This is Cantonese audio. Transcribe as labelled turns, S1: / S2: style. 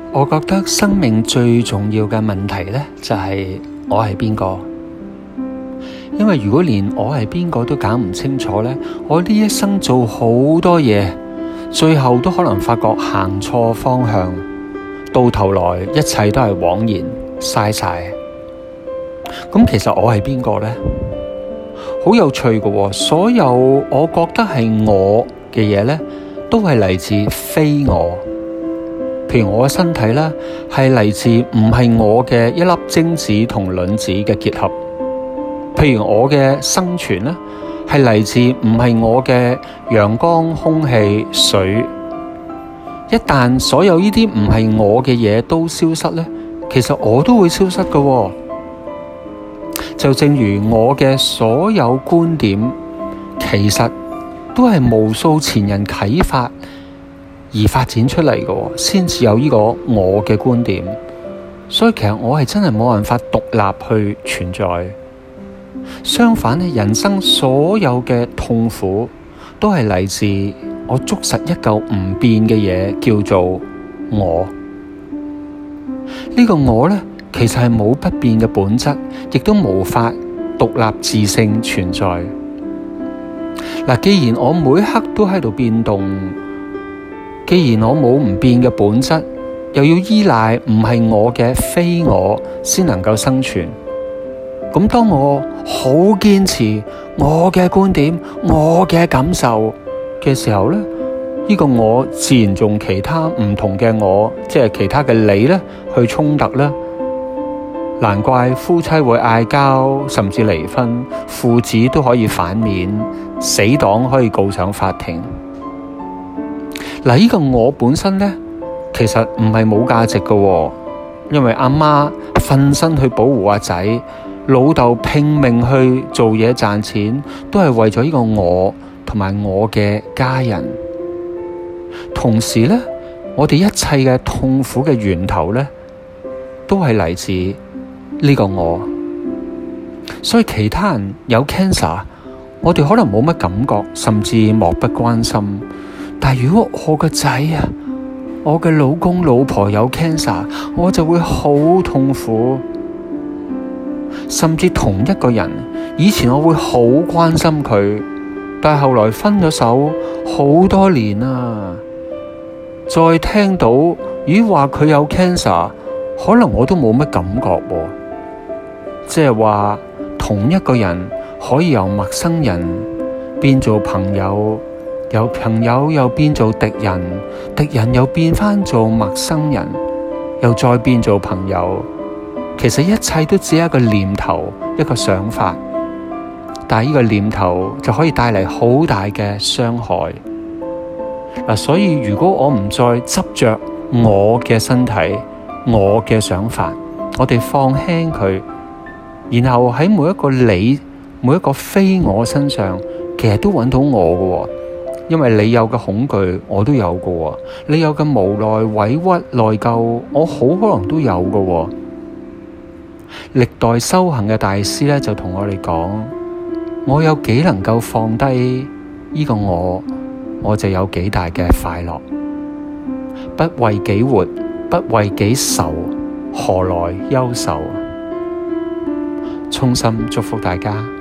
S1: 我覺得生命最重要嘅問題呢，就係我係邊個。因為如果連我係邊個都搞唔清楚呢，我呢一生做好多嘢，最後都可能發覺行錯方向，到頭來一切都係枉然，嘥晒。咁其實我係邊個呢？好有趣嘅喎，所有我覺得係我嘅嘢呢，都係嚟自非我。譬如我嘅身體呢，係嚟自唔係我嘅一粒精子同卵子嘅結合。譬如我嘅生存呢，係嚟自唔係我嘅陽光、空氣、水。一旦所有呢啲唔係我嘅嘢都消失呢，其實我都會消失嘅喎。就正如我嘅所有觀點，其實都係無數前人啟發而發展出嚟嘅，先至有呢個我嘅觀點。所以其實我係真係冇辦法獨立去存在。相反咧，人生所有嘅痛苦都係嚟自我捉實一嚿唔變嘅嘢，叫做我。呢個我呢，其實係冇不變嘅本質，亦都無法獨立自性存在。嗱，既然我每一刻都喺度變動，既然我冇唔變嘅本質，又要依賴唔係我嘅非我先能夠生存，咁當我好堅持我嘅觀點、我嘅感受嘅時候呢，呢個我自然同其他唔同嘅我，即係其他嘅你呢，去衝突啦。難怪夫妻會嗌交，甚至離婚，父子都可以反面，死黨可以告上法庭。嗱，呢個我本身呢，其實唔係冇價值嘅，因為阿媽瞓身去保護阿仔，老豆拼命去做嘢賺錢，都係為咗呢個我同埋我嘅家人。同時呢，我哋一切嘅痛苦嘅源頭呢，都係嚟自呢個我。所以其他人有 cancer， 我哋可能冇乜感覺，甚至漠不關心。但係如果我個仔啊，我嘅老公老婆有 cancer， 我就會好痛苦。甚至同一個人，以前我會好關心佢，但係後來分咗手好多年啊，再聽到咦話佢有 cancer， 可能我都冇乜感覺喎。即係話同一個人可以由陌生人變做朋友，由朋友又變做敵人，敵人又變返做陌生人，又再變做朋友。其實一切都只係一個念頭，一個想法，但係呢個念頭就可以帶嚟好大嘅傷害。所以如果我唔再執着我嘅身體、我嘅想法，我哋放輕佢，然後喺每一個你、每一個非我身上，其實都揾到我嘅。因為你有嘅恐懼，我都有嘅；你有嘅無奈、委屈、內疚，我好可能都有嘅。歷代修行嘅大師咧，就同我哋講：我有幾能夠放低呢個我就有幾大嘅快樂。不為己活，不為己愁，何來憂愁？衷心祝福大家。